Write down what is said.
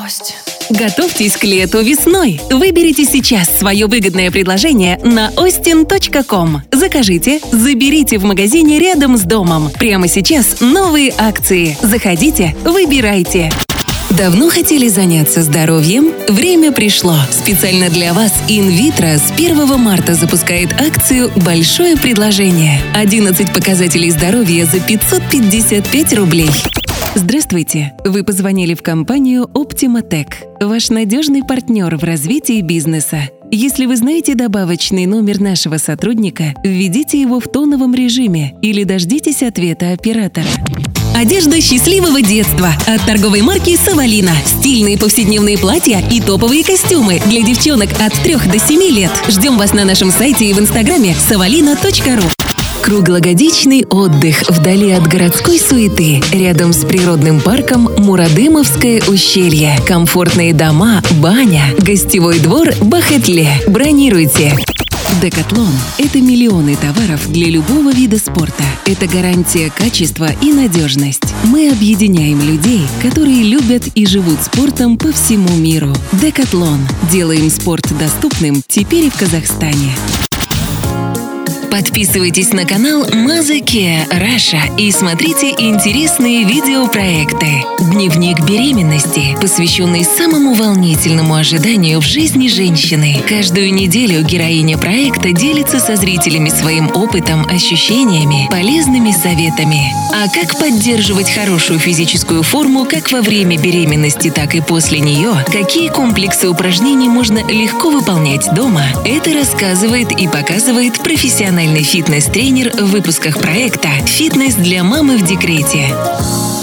Готовьтесь к лету весной. Выберите сейчас свое выгодное предложение на ostin.com. Закажите, заберите в магазине рядом с домом. Прямо сейчас новые акции. Заходите, выбирайте. Давно хотели заняться здоровьем? Время пришло. Специально для вас Инвитро с 1 марта запускает акцию «Большое предложение». 11 показателей здоровья за 555 рублей. Здравствуйте! Вы позвонили в компанию Optima-Tech, ваш надежный партнер в развитии бизнеса. Если вы знаете добавочный номер нашего сотрудника, введите его в тоновом режиме или дождитесь ответа оператора. Одежда счастливого детства от торговой марки «Савалина». Стильные повседневные платья и топовые костюмы для девчонок от 3 до 7 лет. Ждем вас на нашем сайте и в инстаграме savalina.ru. Круглогодичный отдых вдали от городской суеты, рядом с природным парком Мурадымовское ущелье. Комфортные дома, баня, гостевой двор Бахетле. Бронируйте! Декатлон – это миллионы товаров для любого вида спорта. Это гарантия качества и надежность. Мы объединяем людей, которые любят и живут спортом по всему миру. Декатлон. Делаем спорт доступным теперь и в Казахстане. Подписывайтесь на канал Maze Kia Russia и смотрите интересные видеопроекты. Дневник беременности, посвященный самому волнительному ожиданию в жизни женщины. Каждую неделю героиня проекта делится со зрителями своим опытом, ощущениями, полезными советами. А как поддерживать хорошую физическую форму как во время беременности, так и после нее, какие комплексы упражнений можно легко выполнять дома, это рассказывает и показывает профессиональный фитнес-тренер в выпусках проекта «Фитнес для мамы в декрете».